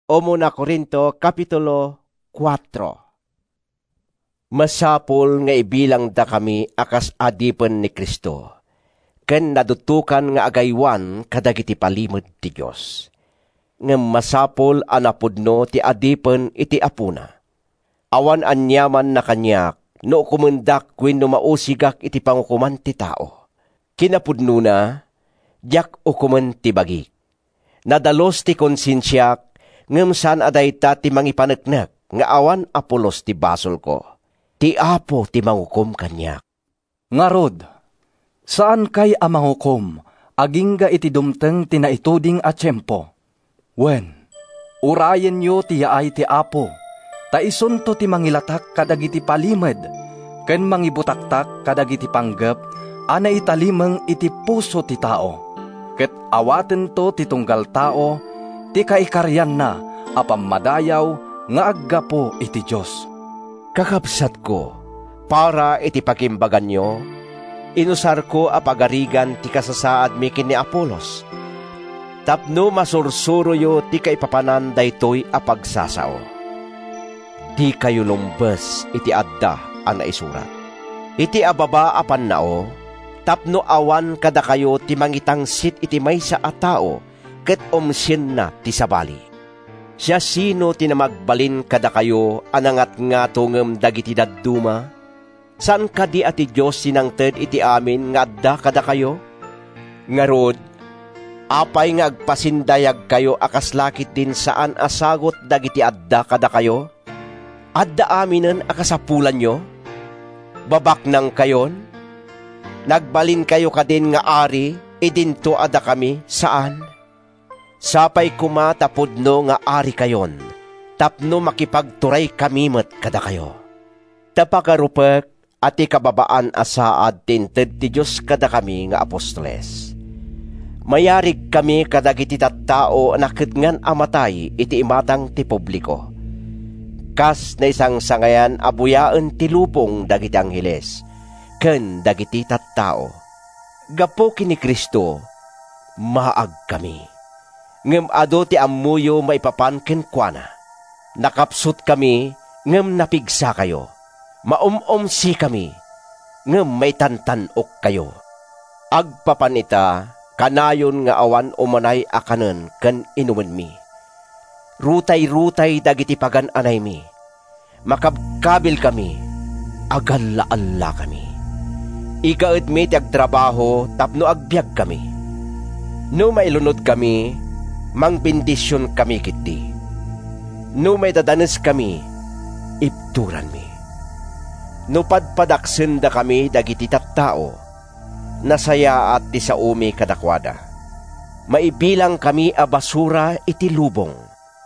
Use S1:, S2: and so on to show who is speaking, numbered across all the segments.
S1: Una Corinto Kapitulo 4. Masapol nga ibilang da kami akas adipen ni Kristo, ken nadutukan nga agaywan kadagiti palimod ti Dios. Ngem masapol anapudno ti adipen iti apuna. Awan anyaman na kanyak no kumendak wenno mausigak iti pangukuman ti tao. Kinapudno na diak ukumen ti bagi. Nadalos ti konsensyak ngem saan adayta ti mangipaneknek nga awan Apolos ti basol ko. Ti Apo ti mangukom kanyak.
S2: Ngarod, saan kay amangukom agingga iti dumteng ti naituding a tiyempo? Wen, urayen yo ti yaay ti Apo, ta isunto ti mangilatak kadagiti palimed, ken mangibutaktak kadagiti panggep, ana italimeng iti puso ti tao. Ket awaten to ti tunggal tao, ti kaikaryan na apamadayaw nga aggapo iti Diyos.
S1: Kakabsat ko, para iti pakimbagan nyo, inusar ko apagarigan ti kasasaad mi ken ni Apolos. Tapno masursuro yo ti kaipapanan daytoy apagsasao. Di kayo lumbes iti adda ang naisurat. Iti ababa apan nao, tapno awan kada kayo ti mangitangsit iti maysa a tao, ket omsyen na ti sabali. Siya sino ti namagbalin kada kayo anangat nga tungem dagiti dadduma? Saan kadi ati Diyos sinangted iti amin nga adda kada kayo? Ngarod, apay nga agpasindayag kayo akas lakit din saan asagot dagiti adda kada kayo? Adda aminen akasapulan nyo? Babak nang kayon? Nagbalin kayo kadin nga ari, idinto ada kami, saan? Sapay kuma tapudno nga ari kayon, tapno makipagturay kami met kada kayo. Tapakarupek ati kababaan asaad tinted ti Diyos kada kami nga apostoles. Mayarig kami kadagiti tattao nakidngan amatay iti imatang ti publiko. Kas na isang sangayan abuyaan ti lupong dagiti angheles, ken dagiti tattao. Gapo kini Kristo, maag kami. Ngem ado ti ammuyo maipapan ken kuana. Nakapsut kami, ngem napigsa kayo. Maumumsi kami, ngem may tantanok kayo. Agpapanita, kanayon nga awan umanay akanen ken inumen mi. Rutay-rutay dagiti pagan-anay mi. Makabkabil kami, agalla-alla kami. Ikaed mi ti agtrabaho tapno agbiag kami. No mailunod kami, mangbindisyon kami kiti. No may dadanes kami, ibturan mi. No padpadaksen da kami dagiti tattao, nasaya at ti saumi kadakwada. Maibilang kami a basura iti lubong.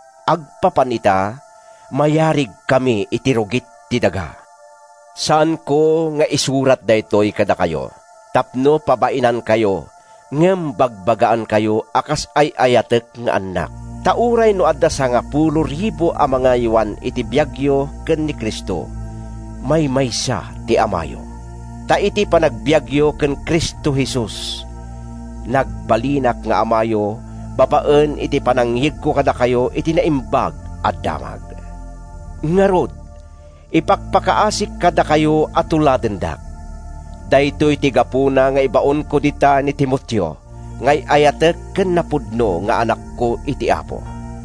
S1: Agpapanita, mayarig kami iti rugit ti daga. Saan ko nga isurat daytoy kada kayo, tapno pabainan kayo, ngem bagbagaan kayo akas ay ayatek nga anak. Tauray no adda sa nga 10,000 a mga iwan iti biagyo ken ni Kristo, may maysa ti amayo. Ta iti panagbiagyo ken Kristo Jesus, nagbalinak nga amayo, babaen iti panangyig ko kada kayo iti naimbag at damag. Ngarod, ipakpakaasik kada kayo atuladendak. Daytoy ti gapuna nga ibaon ko dita ni Timoteo, ngay ayatek ken napudno nga anak ko iti Apo.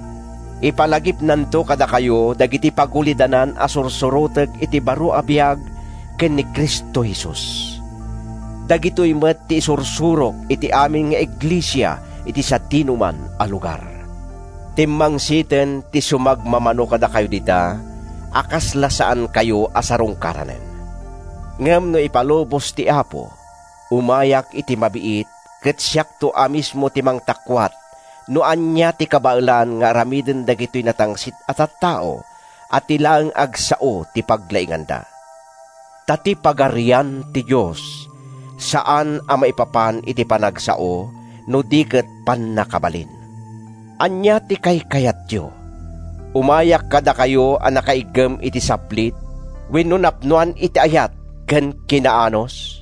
S1: Ipalagip nanto kada kayo dagiti pagulidanan a sursurotek iti baro a biag ken ni Kristo Jesus. Dagitoy met ti sursurok iti amin nga iglesia iti sa tinuman a lugar. Timmang siten ti sumagmamano kada kayo dita, akas lasaan kayo asarong karanen. Ngem no ipalubos ti Apo, umayak iti mabiit, ket siyak to amismo ti mangtakwat, no anya ti kabailan nga ramiden dagitoy natangsit at tao, at tilaang agsao ti paglainganda. Tati pagarian ti Diyos, saan a maipapan iti panagsao, no diket pannakabalin. Anya ti kayat yo, umayak kada kayo ang nakaigem iti saplit, wenno napnuan iti ayat, ken kinaanos,